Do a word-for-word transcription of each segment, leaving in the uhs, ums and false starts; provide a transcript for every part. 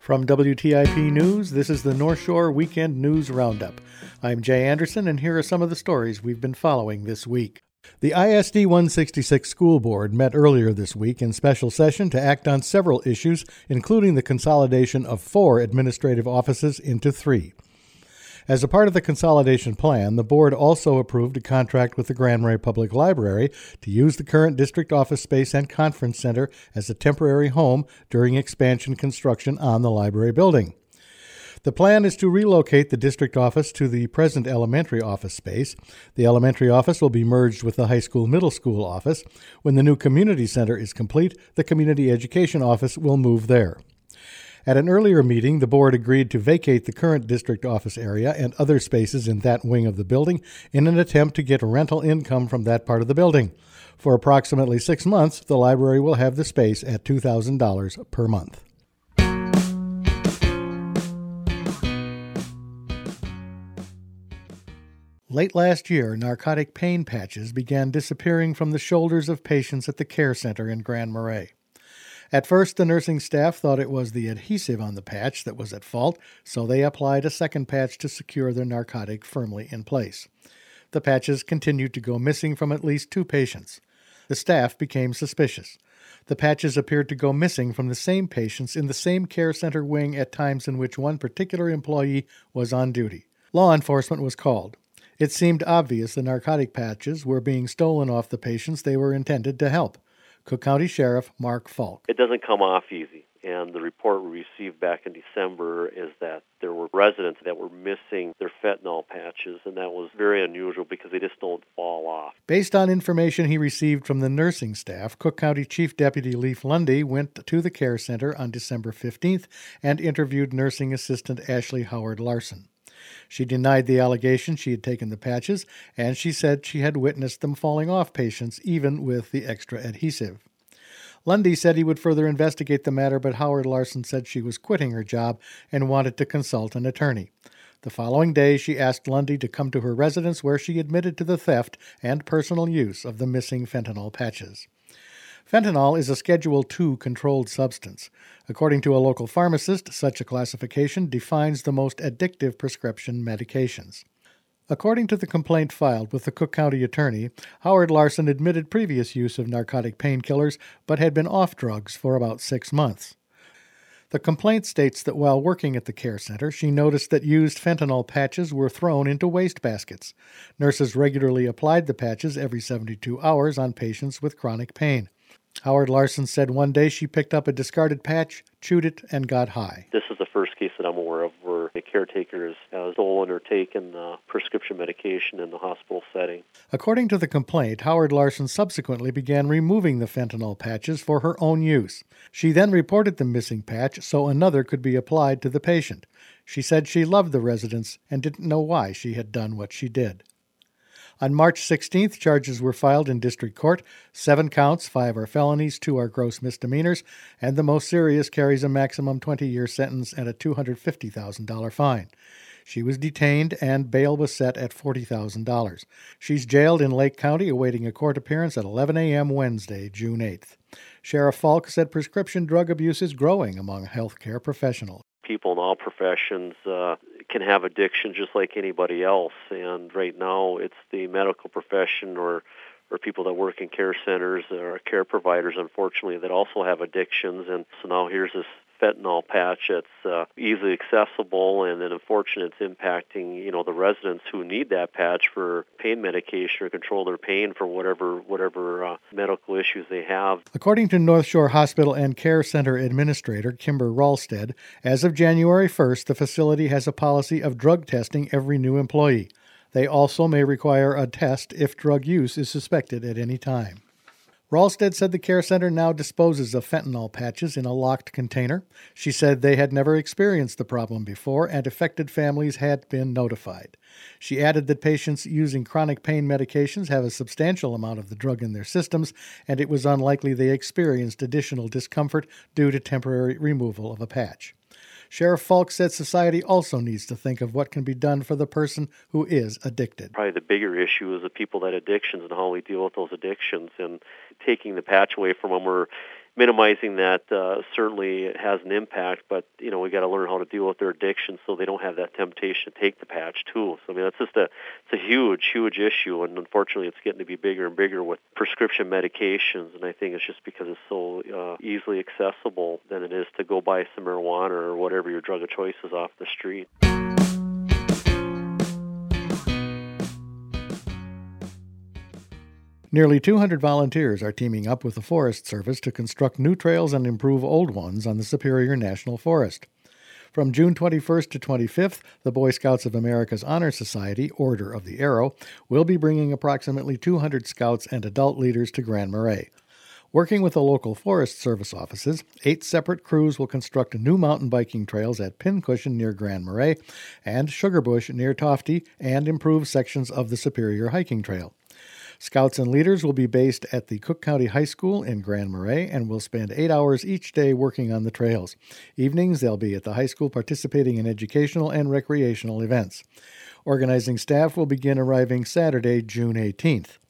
From W T I P News, this is the North Shore Weekend News Roundup. I'm Jay Anderson, and here are some of the stories we've been following this week. The I S D one sixty-six School Board met earlier this week in special session to act on several issues, including the consolidation of four administrative offices into three. As a part of the consolidation plan, the board also approved a contract with the Grand Marais Public Library to use the current district office space and conference center as a temporary home during expansion construction on the library building. The plan is to relocate the district office to the present elementary office space. The elementary office will be merged with the high school middle school office. When the new community center is complete, the community education office will move there. At an earlier meeting, the board agreed to vacate the current district office area and other spaces in that wing of the building in an attempt to get rental income from that part of the building. For approximately six months, the library will have the space at two thousand dollars per month. Late last year, narcotic pain patches began disappearing from the shoulders of patients at the care center in Grand Marais. At first, the nursing staff thought it was the adhesive on the patch that was at fault, so they applied a second patch to secure the narcotic firmly in place. The patches continued to go missing from at least two patients. The staff became suspicious. The patches appeared to go missing from the same patients in the same care center wing at times in which one particular employee was on duty. Law enforcement was called. It seemed obvious the narcotic patches were being stolen off the patients they were intended to help. Cook County Sheriff Mark Falk. It doesn't come off easy, and the report we received back in December is that there were residents that were missing their fentanyl patches, and that was very unusual because they just don't fall off. Based on information he received from the nursing staff, Cook County Chief Deputy Leif Lundy went to the care center on December fifteenth and interviewed nursing assistant Ashley Howard Larson. She denied the allegation she had taken the patches, and she said she had witnessed them falling off patients even with the extra adhesive. Lundy said he would further investigate the matter, but Howard Larson said she was quitting her job and wanted to consult an attorney. The following day, she asked Lundy to come to her residence where she admitted to the theft and personal use of the missing fentanyl patches. Fentanyl is a Schedule two controlled substance. According to a local pharmacist, such a classification defines the most addictive prescription medications. According to the complaint filed with the Cook County attorney, Howard Larson admitted previous use of narcotic painkillers but had been off drugs for about six months. The complaint states that while working at the care center, she noticed that used fentanyl patches were thrown into wastebaskets. Nurses regularly applied the patches every seventy-two hours on patients with chronic pain. Howard Larson said one day she picked up a discarded patch, chewed it, and got high. This is the first case that I'm aware of where a caretaker has uh, stolen or taken uh, prescription medication in the hospital setting. According to the complaint, Howard Larson subsequently began removing the fentanyl patches for her own use. She then reported the missing patch so another could be applied to the patient. She said she loved the residents and didn't know why she had done what she did. On March sixteenth, charges were filed in district court. Seven counts, five are felonies, two are gross misdemeanors, and the most serious carries a maximum twenty-year sentence and a two hundred fifty thousand dollars fine. She was detained, and bail was set at forty thousand dollars. She's jailed in Lake County, awaiting a court appearance at eleven a.m. Wednesday, June eighth. Sheriff Falk said prescription drug abuse is growing among healthcare professionals. People in all professions uh, can have addiction just like anybody else, and right now it's the medical profession or or people that work in care centers or care providers, unfortunately, that also have addictions. And so now here's this fentanyl patch that's uh, easily accessible, and then unfortunately it's impacting, you know, the residents who need that patch for pain medication or control their pain for whatever whatever uh, medical issues they have. According to North Shore Hospital and Care Center Administrator Kimber Ralsted, as of January first, the facility has a policy of drug testing every new employee. They also may require a test if drug use is suspected at any time. Ralsted said the care center now disposes of fentanyl patches in a locked container. She said they had never experienced the problem before and affected families had been notified. She added that patients using chronic pain medications have a substantial amount of the drug in their systems, and it was unlikely they experienced additional discomfort due to temporary removal of a patch. Sheriff Falk said society also needs to think of what can be done for the person who is addicted. Probably the bigger issue is the people that addictions and how we deal with those addictions, and taking the patch away from them or minimizing that uh, certainly has an impact, but, you know, we got to learn how to deal with their addiction so they don't have that temptation to take the patch, too. So, I mean, that's just a, it's a huge, huge issue, and unfortunately it's getting to be bigger and bigger with prescription medications, and I think it's just because it's so uh, easily accessible than it is to go buy some marijuana or whatever your drug of choice is off the street. Nearly two hundred volunteers are teaming up with the Forest Service to construct new trails and improve old ones on the Superior National Forest. From June twenty-first to twenty-fifth, the Boy Scouts of America's Honor Society, Order of the Arrow, will be bringing approximately two hundred scouts and adult leaders to Grand Marais. Working with the local Forest Service offices, eight separate crews will construct new mountain biking trails at Pincushion near Grand Marais and Sugarbush near Tofty and improve sections of the Superior Hiking Trail. Scouts and leaders will be based at the Cook County High School in Grand Marais and will spend eight hours each day working on the trails. Evenings, they'll be at the high school participating in educational and recreational events. Organizing staff will begin arriving Saturday, June eighteenth.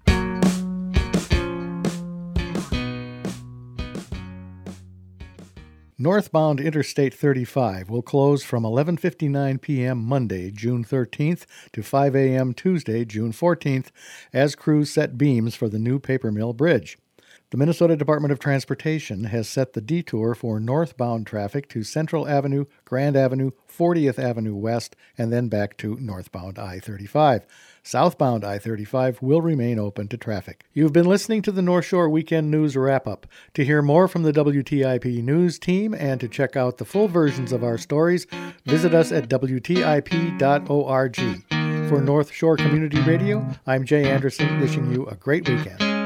Northbound Interstate thirty-five will close from eleven fifty-nine p.m. Monday, June thirteenth to five a.m. Tuesday, June fourteenth, as crews set beams for the new paper mill bridge. The Minnesota Department of Transportation has set the detour for northbound traffic to Central Avenue, Grand Avenue, fortieth Avenue West, and then back to northbound I thirty-five. Southbound I thirty-five will remain open to traffic. You've been listening to the North Shore Weekend News Wrap-Up. To hear more from the W T I P News team and to check out the full versions of our stories, visit us at W T I P dot org. For North Shore Community Radio, I'm Jay Anderson, wishing you a great weekend.